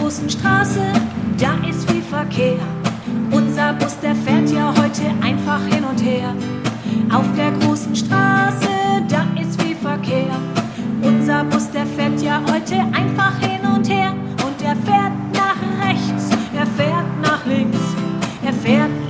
großen Straße, da ist viel Verkehr. Unser Bus, der fährt ja heute einfach hin und her. Auf der großen Straße, da ist viel Verkehr. Unser Bus, der fährt ja heute einfach hin und her. Und er fährt nach rechts, er fährt nach links, er fährt